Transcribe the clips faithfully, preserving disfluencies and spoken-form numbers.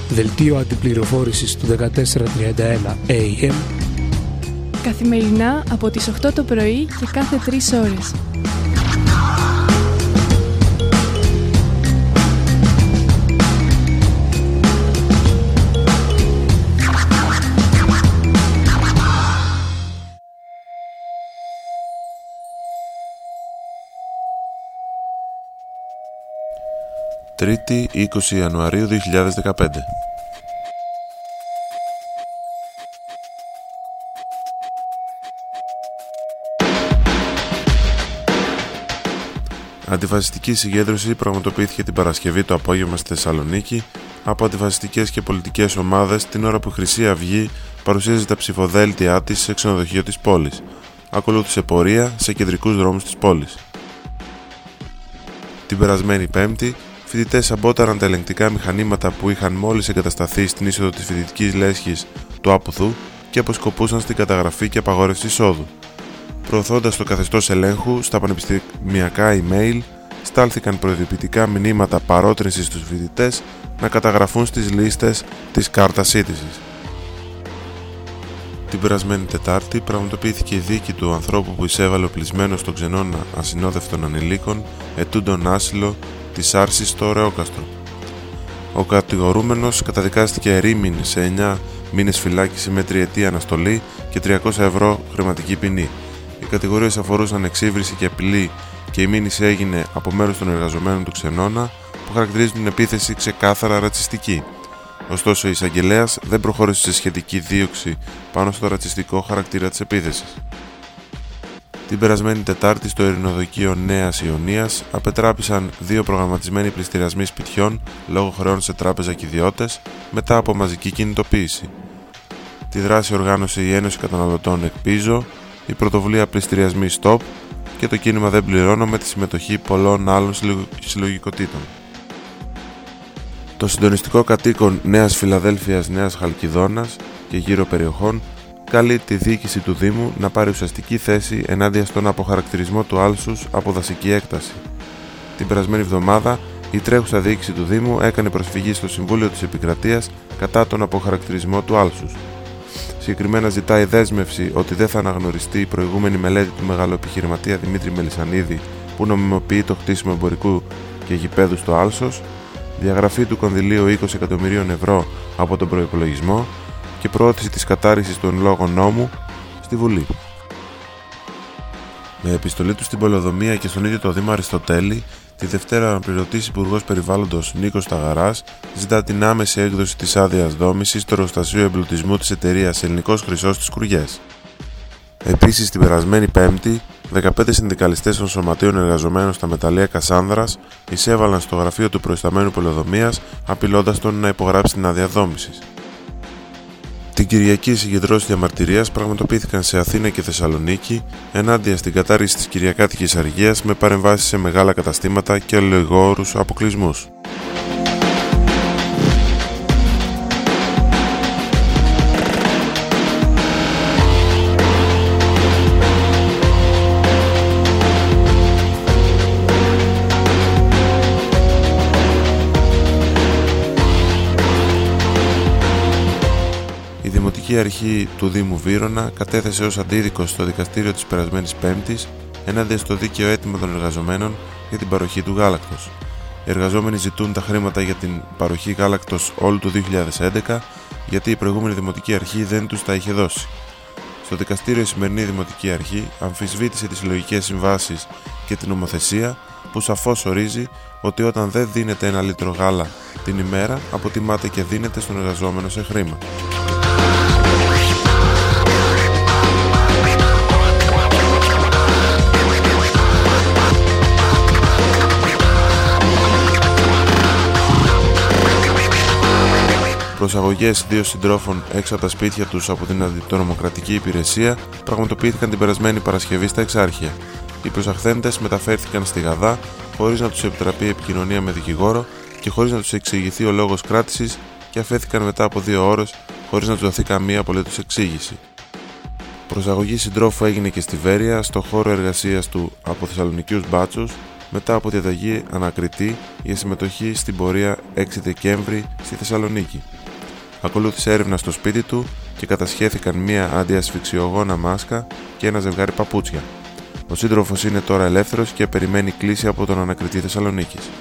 δελτίο αντιπληροφόρησης του δεκατέσσερα τριάντα ένα έι εμ, καθημερινά από τις οκτώ το πρωί και κάθε τρεις ώρες. Τρίτη, είκοσι Ιανουαρίου δύο χιλιάδες δεκαπέντε. Αντιφασιστική συγκέντρωση πραγματοποιήθηκε την Παρασκευή το απόγευμα στη Θεσσαλονίκη από αντιφασιστικές και πολιτικές ομάδες την ώρα που η Χρυσή Αυγή παρουσίαζε τα ψηφοδέλτια της σε ξενοδοχείο της πόλης. Ακολούθησε πορεία σε κεντρικούς δρόμους της πόλης. Την περασμένη Πέμπτη, φοιτητές αμπόταραν τα ελεγκτικά μηχανήματα που είχαν μόλις εγκατασταθεί στην είσοδο της φοιτητικής λέσχης του Άποθου και αποσκοπούσαν στην καταγραφή και απαγόρευση εισόδου. Προωθώντας το καθεστώς ελέγχου στα πανεπιστημιακά email, στάλθηκαν προειδοποιητικά μηνύματα παρότρινσης στους φοιτητές να καταγραφούν στις λίστες της κάρτας σύντησης. Την περασμένη Τετάρτη πραγματοποιήθηκε η δίκη του ανθρώπου που εισέβαλε οπλισμένος στον ξενώνα ασυνόδευτων ανηλίκων ετούντων άσυλο της Άρσης στο Ρεόκαστρο. Ο κατηγορούμενος καταδικάστηκε ερήμην σε εννιά μήνες φυλάκιση με τριετή αναστολή και τριακόσια ευρώ χρηματική ποινή. Οι κατηγορίες αφορούσαν εξύβριση και απειλή και η μήνυση έγινε από μέρους των εργαζομένων του ξενώνα που χαρακτηρίζουν την επίθεση ξεκάθαρα ρατσιστική. Ωστόσο, η εισαγγελέας δεν προχώρησε σε σχετική δίωξη πάνω στο ρατσιστικό χαρακτήρα της επίθεσης. Την περασμένη Τετάρτη στο ειρηνοδικείο Νέας Ιωνίας απετράπησαν δύο προγραμματισμένοι πληστηριασμοί σπιτιών λόγω χρεών σε τράπεζα και ιδιώτες μετά από μαζική κινητοποίηση. Τη δράση οργάνωσε η Ένωση Καταναλωτών Εκπίζω, η πρωτοβουλία Πληστηριασμοί Stop και το κίνημα Δεν Πληρώνω με τη συμμετοχή πολλών άλλων συλλογικοτήτων. Το συντονιστικό κατοίκον Νέας Φιλαδέλφειας, Νέας Χαλκιδόνας και γύρω περιοχών καλεί τη διοίκηση του Δήμου να πάρει ουσιαστική θέση ενάντια στον αποχαρακτηρισμό του άλσους από δασική έκταση. Την περασμένη εβδομάδα η τρέχουσα διοίκηση του Δήμου έκανε προσφυγή στο Συμβούλιο της Επικρατείας κατά τον αποχαρακτηρισμό του άλσους. Συγκεκριμένα ζητάει δέσμευση ότι δεν θα αναγνωριστεί η προηγούμενη μελέτη του μεγαλοεπιχειρηματία Δημήτρη Μελισσανίδη που νομιμοποιεί το χτίσιμο εμπορικού και γηπέδου στο άλσος, διαγραφή του κονδυλίου είκοσι εκατομμυρίων ευρώ από τον προϋπολογισμό και προώθηση της κατάρρισης του εν λόγω νόμου στη Βουλή. Με επιστολή του στην Πολεοδομία και στον ίδιο το Δήμο Αριστοτέλη, τη Δευτέρα ο αναπληρωτής Υπουργός Περιβάλλοντος Νίκος Σταγαράς ζητά την άμεση έκδοση της άδειας δόμησης στο εργοστασίο εμπλουτισμού της εταιρείας Ελληνικός Χρυσός στις Κουργιές. Επίσης, την περασμένη Πέμπτη, δεκαπέντε συνδικαλιστές των Σωματείων Εργαζομένων στα Μεταλλεία Κασάνδρας εισέβαλαν στο γραφείο του προϊσταμένου Πολεοδομίας απειλώντας τον να υπογράψει την άδεια δόμησης. Την Κυριακή, οι συγκεντρώσεις διαμαρτυρίας πραγματοποιήθηκαν σε Αθήνα και Θεσσαλονίκη ενάντια στην κατάργηση της κυριακάτικης αργίας με παρεμβάσεις σε μεγάλα καταστήματα και αλληλοϊγόωρους αποκλεισμούς. Η Δημοτική Αρχή του Δήμου Βύρωνα κατέθεσε ως αντίδικο στο δικαστήριο της περασμένης Πέμπτης ενάντια στο δίκαιο αίτημα των εργαζομένων για την παροχή του γάλακτος. Οι εργαζόμενοι ζητούν τα χρήματα για την παροχή γάλακτος όλου του δύο χιλιάδες έντεκα γιατί η προηγούμενη Δημοτική Αρχή δεν τους τα είχε δώσει. Στο δικαστήριο η σημερινή Δημοτική Αρχή αμφισβήτησε τις συλλογικές συμβάσεις και την νομοθεσία που σαφώς ορίζει ότι όταν δεν δίνεται ένα λίτρο γάλα την ημέρα αποτιμάται και δίνεται στον εργαζόμενο σε χρήμα. Προσαγωγές δύο συντρόφων έξω από τα σπίτια τους από την αντιτρομοκρατική υπηρεσία πραγματοποιήθηκαν την περασμένη Παρασκευή στα Εξάρχεια. Οι προσαχθέντες μεταφέρθηκαν στη Γαδά χωρίς να τους επιτραπεί επικοινωνία με δικηγόρο και χωρίς να τους εξηγηθεί ο λόγος κράτησης και αφέθηκαν μετά από δύο ώρες χωρίς να τους δοθεί καμία απολύτως εξήγηση. Προσαγωγή συντρόφου έγινε και στη Βέρεια, στο χώρο εργασίας του από Θεσσαλονικίους Μπάτσους, μετά από διαταγή ανακριτή για συμμετοχή στην πορεία έξι Δεκέμβρη στη Θεσσαλονίκη. Ακολούθησε έρευνα στο σπίτι του και κατασχέθηκαν μία αντιασφυξιογόνα μάσκα και ένα ζευγάρι παπούτσια. Ο σύντροφος είναι τώρα ελεύθερος και περιμένει κλήση από τον ανακριτή Θεσσαλονίκης.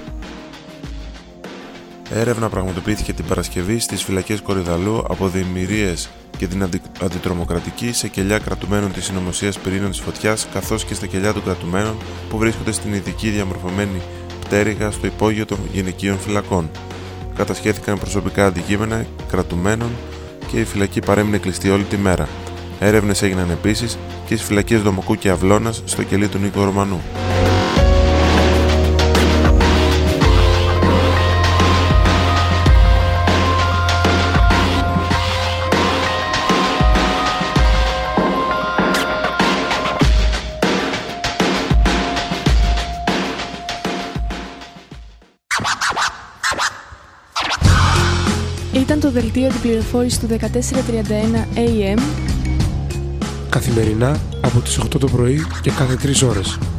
Έρευνα πραγματοποιήθηκε την Παρασκευή στις φυλακές Κορυδαλλού από διημηρίες και την αντι... αντιτρομοκρατική σε κελιά κρατουμένων της Συνωμοσίας Πυρήνων της Φωτιάς, καθώς και στα κελιά των κρατουμένων που βρίσκονται στην ειδική διαμορφωμένη πτέρυγα στο υπόγειο των γυναικείων φυλακών. Κατασχέθηκαν προσωπικά αντικείμενα κρατουμένων και η φυλακή παρέμεινε κλειστή όλη τη μέρα. Έρευνες έγιναν επίσης και στις φυλακές Δομοκού και Αυλώνας στο κελί του Νίκου Ρωμανού. Ήταν το δελτίο του πληροφόρησης του δεκατέσσερα τριάντα ένα έι εμ καθημερινά από τις οκτώ το πρωί και κάθε τρεις ώρες.